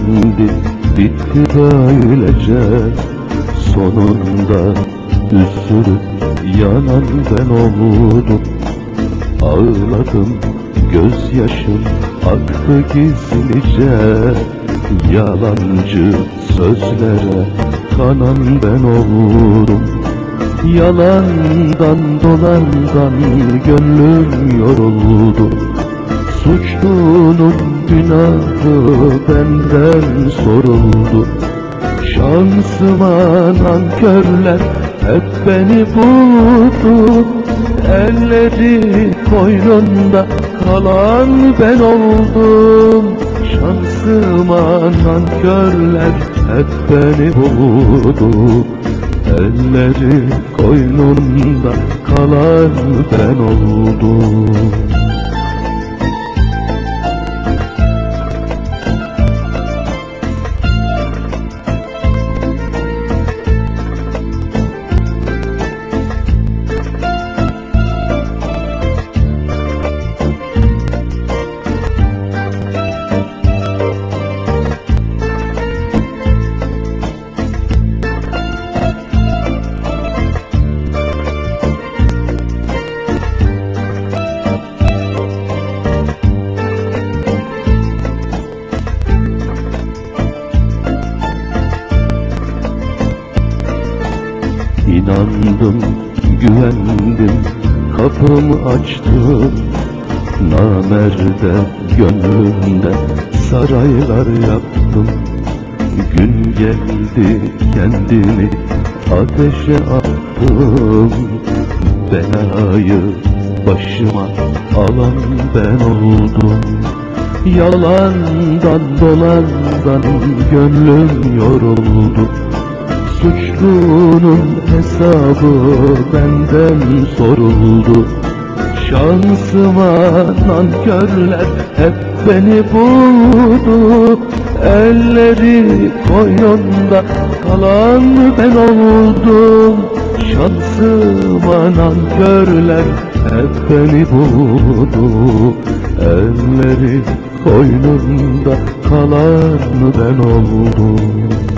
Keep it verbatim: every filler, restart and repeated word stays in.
tükendi, bitti böylece. Sonunda üzülüp yanan ben oldum. Ağladım, gözyaşım aktı gizlice. Yalancı sözlere kanan ben oldum. Yalandan dolandan gönlüm yoruldu. Suçlunun günahı benden soruldu. Şansıma nankörler hep beni buldu. Elleri koynunda kalan ben oldum. Şansıma nankörler hep beni buldu. Elleri koynunda kalan ben oldum. İnandım, güvendim, kapımı açtım. Namerde gönlümde saraylar yaptım. Gün geldi, kendimi ateşe attım. Belayı başıma alan ben oldum. Yalandan dolandan gönlüm yoruldu. Suçlunun hesabı benden soruldu. Şansıma nankörler hep beni buldu. Elleri koynunda kalan ben oldum. Şansıma nankörler hep beni buldu. Elleri koynunda kalan ben oldum.